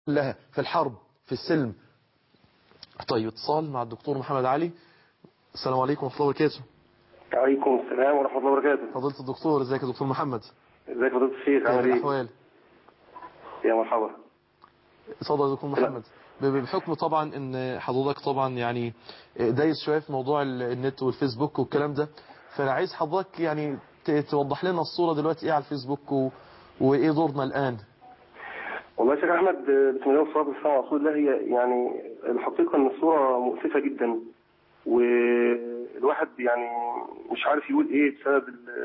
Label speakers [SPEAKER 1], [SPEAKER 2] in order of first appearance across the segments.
[SPEAKER 1] لها في الحرب في السلم. طيب اتصال مع الدكتور محمد علي. السلام عليكم ورحمة الله وبركاته.
[SPEAKER 2] وعليكم السلام ورحمة الله وبركاته.
[SPEAKER 1] فضيلة الدكتور، ازيك يا دكتور محمد؟
[SPEAKER 2] ازيك فضيلة الشيخ، عامل ايه؟
[SPEAKER 1] الأحوال؟
[SPEAKER 2] يا مرحبا.
[SPEAKER 1] اتفضل يا دكتور محمد. بحكم طبعا ان حضرتك طبعا يعني دايس شوية في موضوع النت والفيسبوك والكلام ده، فانا عايز حضرتك يعني توضح لنا الصورة دلوقتي ايه على الفيسبوك وايه دورنا الآن.
[SPEAKER 2] والله يا شيخ احمد، بسم الله والصلاه والسلام على رسول الله. هي يعني الحقيقه ان الصوره مؤسفه جدا، والواحد يعني مش عارف يقول ايه بسبب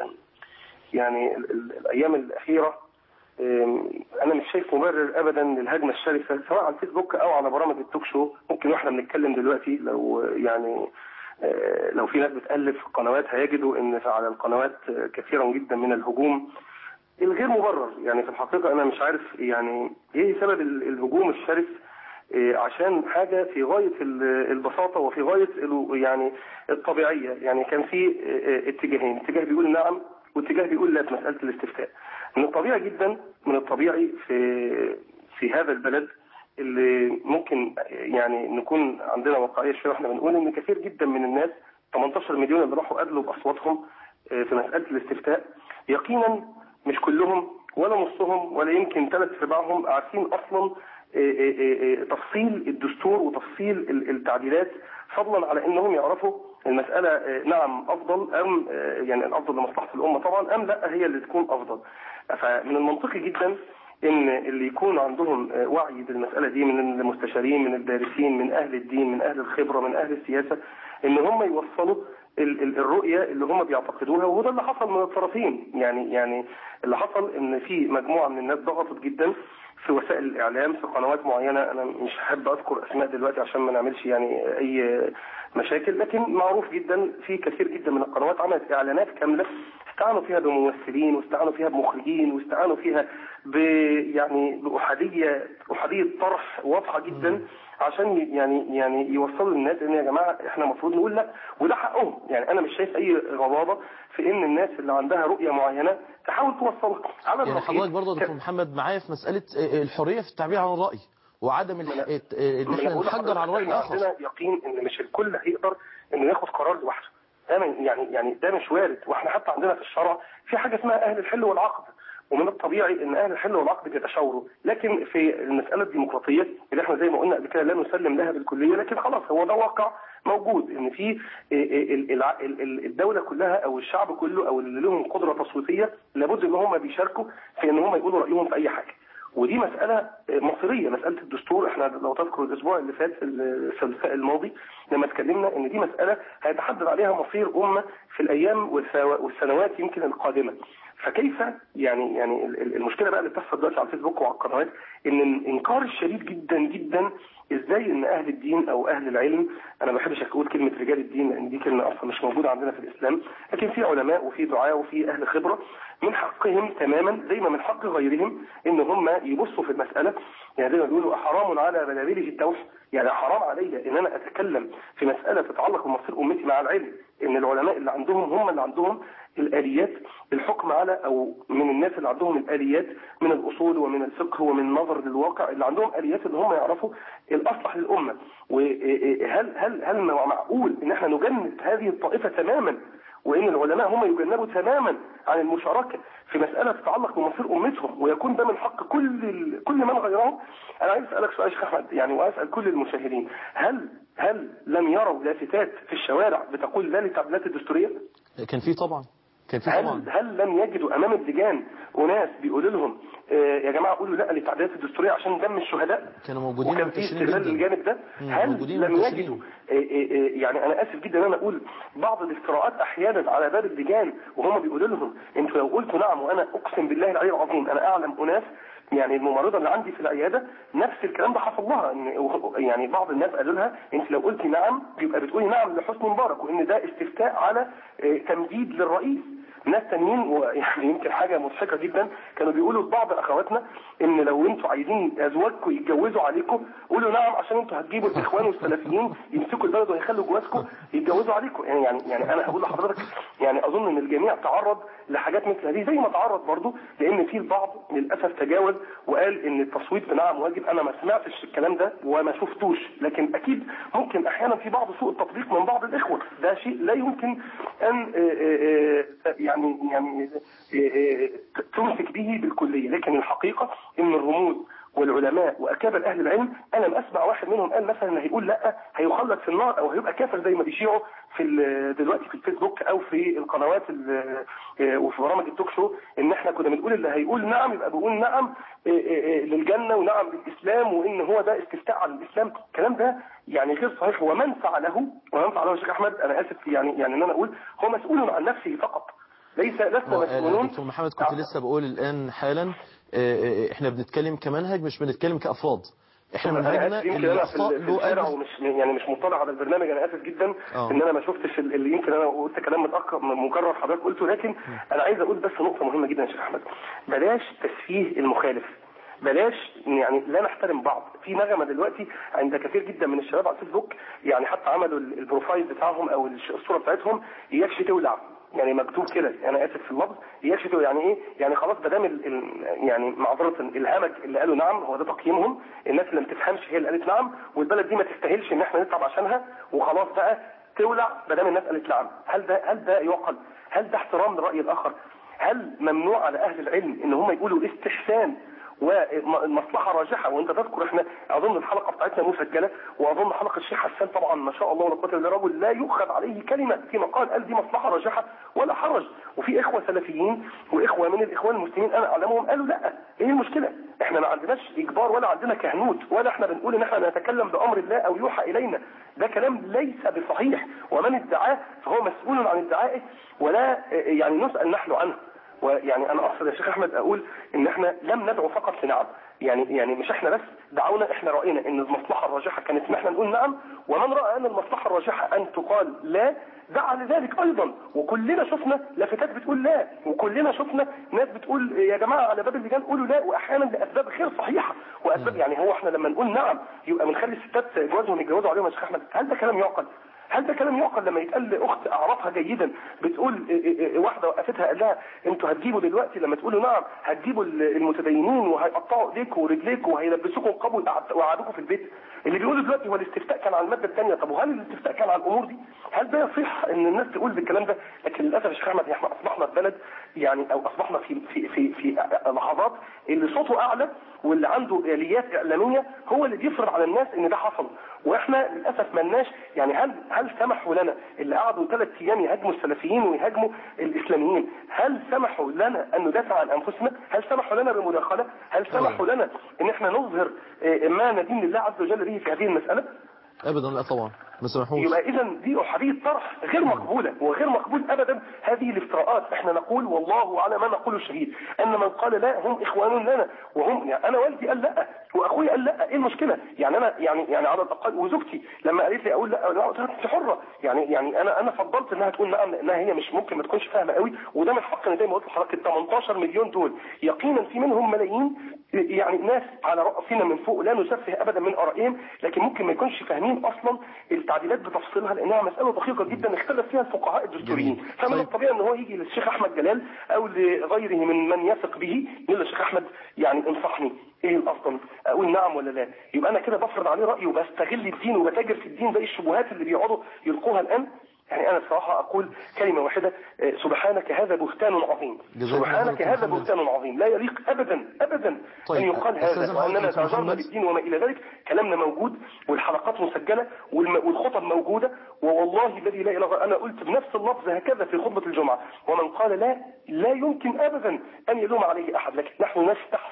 [SPEAKER 2] يعني الايام الاخيره. انا مش شايف مبرر ابدا للهجمه الشرسه سواء على الفيسبوك او على برامج التوك شو. ممكن واحنا بنتكلم دلوقتي لو يعني لو في ناس بتقلب في القنوات هيجدوا ان على القنوات كثيرا جدا من الهجوم الغير مبرر. يعني في الحقيقة أنا مش عارف يعني إيه سبب الهجوم الشرس عشان حاجة في غاية البساطة وفي غاية يعني الطبيعية. يعني كان في اتجاهين، اتجاه بيقول نعم واتجاه بيقول لا في مسألة الاستفتاء. من الطبيعي جدا، من الطبيعي في هذا البلد اللي ممكن يعني نكون عندنا واقعية شوية واحنا بنقول ان كثير جدا من الناس 18 مليون اللي راحوا قابلوا بأصواتهم في مسألة الاستفتاء يقينا مش كلهم ولا نصهم ولا يمكن 3/4 عارفين اصلا تفصيل الدستور وتفصيل التعديلات، فضلا على انهم يعرفوا المسألة نعم افضل ام يعني الافضل لمصلحة الامة طبعا ام لا هي اللي تكون افضل. فمن المنطقي جدا ان اللي يكون عندهم وعي بالمسألة دي من المستشارين من الدارسين من اهل الدين من اهل الخبرة من اهل السياسة ان هم يوصلوا الرؤية اللي هم بيعتقدوها. وده اللي حصل من الطرفين. يعني اللي حصل ان في مجموعة من الناس ضغطت جدا في وسائل الاعلام في قنوات معينة. انا مش هحب اذكر اسماء دلوقتي عشان ما نعملش يعني اي مشاكل، لكن معروف جدا في كثير جدا من القنوات عملت اعلانات كاملة استعانوا فيها بممثلين واستعانوا فيها بمخرجين واستعانوا فيها يعني بأحادية طرح واضحة جدا عشان يعني يوصلوا للناس ان يا جماعة احنا المفروض نقول لا، وده حقهم. يعني انا مش شايف اي غضاضة في ان الناس اللي عندها رؤية معينة تحاول توصلها على
[SPEAKER 1] يعني حضرتك برضه يا دكتور محمد معايا في مسألة الحرية في التعبير عن الرأي وعدم ان احنا نحجر على الرأي الاخر.
[SPEAKER 2] عندنا يقين ان مش الكل هيقدر انه ياخد قرار لوحده. ده يعني ده مش وارد. واحنا حتى عندنا في الشرع في حاجة اسمها اهل الحل والعقد، ومن الطبيعي ان اهل الحل والعقد بيتشاوروا. لكن في المساله الديمقراطيه اللي احنا زي ما قلنا قبل كده لا نسلم لها بالكليه، لكن خلاص هو ده واقع موجود ان في الدوله كلها او الشعب كله او اللي لهم قدره تصويتيه لابد ان هم بيشاركوا في ان هم يقولوا رايهم في اي حاجه. ودي مسألة مصيرية. مسألة الدستور احنا لو تذكر الاسبوع اللي فات في الثلاثاء الماضي لما اتكلمنا ان دي مسألة هيتحدد عليها مصير امة في الايام والسنوات يمكن القادمة. فكيف يعني المشكلة بقى اللي بتحصل دلوقتي على الفيسبوك وعلى القنوات ان الانكار الشديد جدا جدا ازاي ان اهل الدين او اهل العلم، انا ما بحبش اقول كلمة رجال الدين لان دي كلمة اصلا مش موجودة عندنا في الاسلام، لكن في علماء وفي دعاة وفي اهل خبرة من حقهم تماما زي ما من حق غيرهم ان هم يبصوا في المسألة. يعني زي ما بيقولوا حرام على بلابله التوح، يعني حرام علي ان انا اتكلم في مسألة تتعلق بمصير امتي مع العلم ان العلماء اللي عندهم هم اللي عندهم الآليات الحكم على او من الناس اللي عندهم الآليات من الاصول ومن الفقه ومن النظر للواقع اللي عندهم آليات ان هم يعرفوا الاصلح للامة. وهل معقول ان احنا نجند هذه الطائفة تماما وان العلماء هم يجنبوا تماما عن المشاركة في مسألة تتعلق بمصير امتهم ويكون ده من حق كل من غيرهم؟ انا عايز اسالك سؤال يا شيخ احمد يعني واسال كل المشاهدين، هل لم يروا لافتات في الشوارع بتقول لا للتعديلات الدستورية؟
[SPEAKER 1] كان في طبعا.
[SPEAKER 2] هل لم يجدوا امام اللجان وناس بيقولوا لهم يا جماعه قولوا لا للتعديلات الدستوريه عشان دم الشهداء؟
[SPEAKER 1] كانوا موجودين
[SPEAKER 2] وكان في استغلال الجانب ده. هل لم يجدوا يعني انا اسف جدا ان انا اقول بعض الافتراءات احيانا على باب اللجان وهم بيقولوا لهم انتوا لو قلتوا نعم، وانا اقسم بالله العلي العظيم انا اعلم اناس يعني الممرضه اللي عندي في العياده نفس الكلام ده حصل لها، يعني بعض الناس قالوا لها انت لو قلتي نعم يبقى بتقولي نعم لحسني مبارك وان ده استفتاء على تمديد للرئيس. ناس تانيين، ويعني يمكن حاجه مضحكه جدا، كانوا بيقولوا لبعض اخواتنا ان لو انتوا عايزين ازواجكم يتجوزوا عليكم قولوا نعم، عشان انتوا هتجيبوا الاخوان والسلفيين يمسكوا البلد ويخلوا جوازكم يتجوزوا عليكم. يعني انا هقول لحضرتك، يعني اظن ان الجميع تعرض لحاجات مثل هذه، زي ما تعرض برضو لان في البعض للاسف تجاوز وقال ان التصويت بنعم واجب. انا ما سمعتش الكلام ده وما شفتوش، لكن اكيد ممكن احيانا في بعض سوء التطبيق من بعض الاخوه، ده شيء لا يمكن ان يعني تمسك به بالكليه. لكن الحقيقه ان الرموز والعلماء واكابر اهل العلم، انا لم اسمع واحد منهم قال مثلا هيقول لا هيخلد في النار او هيبقى كافر زي ما بيشيعوا في دلوقتي في الفيسبوك او في القنوات وفي برامج التوك شو، ان احنا كنا بنقول اللي هيقول نعم يبقى بيقول نعم للجنه ونعم للاسلام، وان هو ده استفتاء على الاسلام. الكلام ده يعني غير صحيح. ومن فعله يا شيخ احمد، انا اسف يعني ان انا اقول هو مسؤول عن نفسه فقط، لسنا مسؤولون.
[SPEAKER 1] دكتور محمد كنت لسه بقول الآن حالا احنا بنتكلم كمنهج، مش بنتكلم كأفراد. احنا منهجنا
[SPEAKER 2] يمكن انا
[SPEAKER 1] الأخطاء
[SPEAKER 2] في
[SPEAKER 1] له
[SPEAKER 2] الشارع ومش يعني مش مطلع على البرنامج، انا اسف جدا ان انا ما شفتش اللي يمكن انا قلت كلام متاخر مكرر حضرتك قلته، لكن انا عايز اقول بس نقطه مهمه جدا يا شيخ احمد، بلاش تسفيه المخالف، بلاش يعني لا نحترم بعض. في نغمه دلوقتي عند كثير جدا من الشباب على الفيسبوك، يعني حتى عملوا البروفايل بتاعهم او الصوره بتاعتهم يكفي تولع، يعني مكتوب كده، انا اسف في اللفظ، يكفي يعني ايه؟ يعني خلاص ما دام يعني معذره الهمج اللي قالوا نعم هو ده تقييمهم، الناس اللي ما تفهمش هي اللي قالت نعم، والبلد دي ما تستاهلش ان احنا نتعب عشانها، وخلاص بقى تولع ما دام الناس قالت نعم. هل ده يعقل؟ هل ده احترام لراي الاخر؟ هل ممنوع على اهل العلم ان هم يقولوا استحسان والمصلحه راجحه؟ وانت تذكر احنا اظن الحلقه بتاعتنا مسجله، واظن حلقه الشيخ حسان طبعا ما شاء الله ولا قوه الا بالله، رجل لا يؤخذ عليه كلمه في مقال قال دي مصلحه راجحه ولا حرج. وفي اخوه سلفيين واخوه من الاخوان المسلمين انا اعلمهم قالوا لا، ايه المشكله؟ احنا ما عندناش اجبار ولا عندنا كهنوت، ولا احنا بنقول ان احنا نتكلم بامر الله او يوحى الينا، ده كلام ليس بصحيح، ومن ادعاه فهو مسؤول عن ادعائه ولا يعني نسال نحن عنه. ويعني انا اقصد يا شيخ احمد اقول ان احنا لم ندعو فقط لنعم، يعني مش احنا بس دعونا، احنا راينا ان المصلحه الراجحه كانت ان احنا نقول نعم، ومن راى ان المصلحه الراجحه ان تقال لا دعا لذلك ايضا. وكلنا شفنا لافتات بتقول لا، وكلنا شفنا ناس بتقول يا جماعه على باب اللجان قولوا لا، واحيانا لاسباب غير صحيحه واسباب يعني هو احنا لما نقول نعم يبقى بنخلي الستات جوازهم يتجوزوا عليهم يا شيخ احمد؟ هل ده كلام يعقل؟ هل ده كلام يعقل لما يتقال لاخت اعرفها جيدا بتقول واحده وقفتها قال لها انتوا هتجيبوا دلوقتي لما تقولوا نعم هتجيبوا المتدينين وهيقطعوا ايديكم ورجليكم وهيلبسوكم قبو ويقعدوكم في البيت؟ اللي بيقولوا دلوقتي هو الاستفتاء كان على الماده الثانيه، طب وهل الاستفتاء كان على الامور دي؟ هل ده يصح ان الناس تقول بالكلام ده؟ لكن للاسف يا شيخ احمد احنا اصبحنا في بلد يعني او اصبحنا في لحظات اللي صوته اعلى واللي عنده اليات اعلاميه هو اللي بيفرض على الناس ان ده حصل، واحنا للاسف ملناش يعني هل سمحوا لنا اللي قعدوا 3 ايام يهاجموا السلفيين ويهاجموا الاسلاميين، هل سمحوا لنا ان ندافع عن انفسنا؟ هل سمحوا لنا بمداخله؟ هل سمحوا لنا ان احنا نظهر ما ندين لله عز وجل به في هذه المساله؟
[SPEAKER 1] ابدا لا طبعا ما سمحوش.
[SPEAKER 2] يبقى اذا دي احاديث طرح غير مقبوله وغير مقبول ابدا هذه الافتراءات. احنا نقول والله على ما نقول الشهيد ان من قال لا هم اخوان لنا، وهم يعني انا والدي قال لا واخوي قال لا، ايه المشكله؟ يعني انا يعني على الاقل وزوجتي لما قالت لي اقول لا قلت لها انت حره، يعني انا فضلت انها تقول نعم لانها هي مش ممكن ما تكونش فاهمه قوي، وده من حقنا زي ما قلت لحضرتك. ال 18 مليون دول يقينا في منهم ملايين يعني ناس على راسنا من فوق لا نسفه ابدا من ارائهم، لكن ممكن ما يكونش فاهمين اصلا التعديلات بتفصيلها لانها مساله دقيقه جدا اختلف فيها الفقهاء الدستوريين. فمن الطبيعي ان هو يجي للشيخ احمد جلال او لغيره من يثق به يقول له الشيخ احمد يعني انصحني ايه الافضل، اقول نعم ولا لا؟ يبقى انا كده بفرض عليه رايي وبستغل الدين وبتاجر في الدين زي الشبهات اللي بيقعدوا يلقوها الان. يعني انا الصراحه اقول كلمه واحده، سبحانك هذا بهتان عظيم، سبحانك هذا بهتان عظيم، لا يليق ابدا ابدا
[SPEAKER 1] طيب
[SPEAKER 2] ان يقال هذا واننا تاجرنا بالدين وما الى ذلك. كلامنا موجود والحلقات مسجله والخطب موجوده، والله الذي لا اله الا هو انا قلت بنفس اللفظ هكذا في خطبه الجمعه، ومن قال لا يمكن ابدا ان يلوم عليه احد، لكن نحن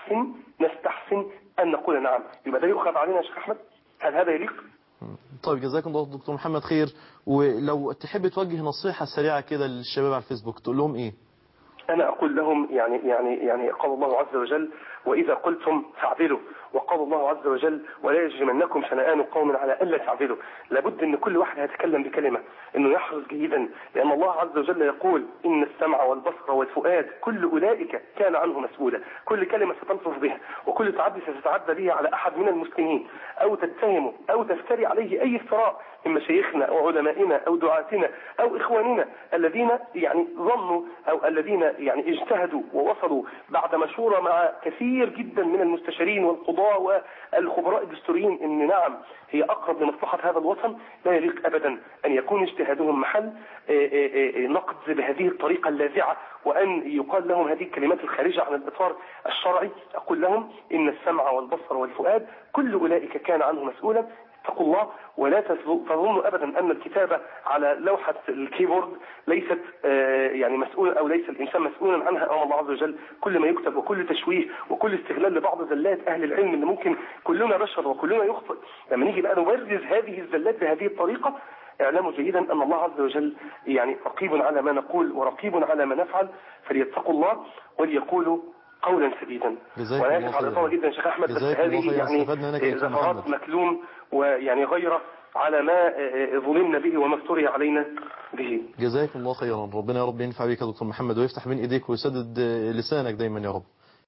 [SPEAKER 2] نستحسن ان نقول نعم. يبقى ده يؤخذ علينا يا شيخ احمد؟ هل هذا يليق؟
[SPEAKER 1] طيب جزاكم الله دكتور محمد خير. ولو تحب توجه نصيحة سريعة كده للشباب على الفيسبوك تقول لهم ايه؟
[SPEAKER 2] انا اقول لهم يعني قال الله عز وجل واذا قلتم فاعدلوا وقال الله عز وجل ولا يجرمنكم شنآن قوم على ألا تعدلوا. لابد أن كل واحد هيتكلم بكلمة أنه يحرص جيدا، لأن الله عز وجل يقول إن السمع والبصر والفؤاد كل أولئك كان عنه مسؤولا. كل كلمة ستلفظ بها وكل تعدي ستتعدى به على أحد من المسلمين أو تتهمه أو تفتري عليه أي افتراء من مشايخنا أو علمائنا أو دعاتنا أو إخواننا الذين يعني ظنوا أو الذين يعني اجتهدوا ووصلوا بعد مشورة مع كثير جدا من المستشارين والقضاة والخبراء الدستوريين إن نعم هي أقرب لمصلحة هذا الوطن، لا يليق أبدا أن يكون اجتهادهم محل نقد بهذه الطريقة اللاذعة وأن يقال لهم هذه الكلمات الخارجة عن الإطار الشرعي. أقول لهم إن السمع والبصر والفؤاد كل أولئك كان عنه مسؤولا. اتقوا الله ولا تظنوا أبدا أن الكتابة على لوحة الكيبورد ليست يعني مسؤولة أو ليس الإنسان مسؤولا عنها أمام الله عز وجل. كل ما يكتب وكل تشويه وكل استغلال لبعض زلات أهل العلم اللي ممكن كلنا بشر وكلنا يخطئ، لما نيجي بقى نبرز هذه الزلات بهذه الطريقة اعلموا جيدا أن الله عز وجل يعني رقيب على ما نقول ورقيب على ما نفعل، فليتقوا الله وليقولوا قولا سديدا. وانا اسف على الاطاله جدا شيخ احمد، بس هذه يعني زفرات مكلوم ويعني غيره على ما ظلمنا به وما افتري علينا به.
[SPEAKER 1] جزاكم الله خيرا، ربنا يا رب ينفع بك يا دكتور محمد ويفتح بين ايديك ويسدد لسانك دايما يا رب.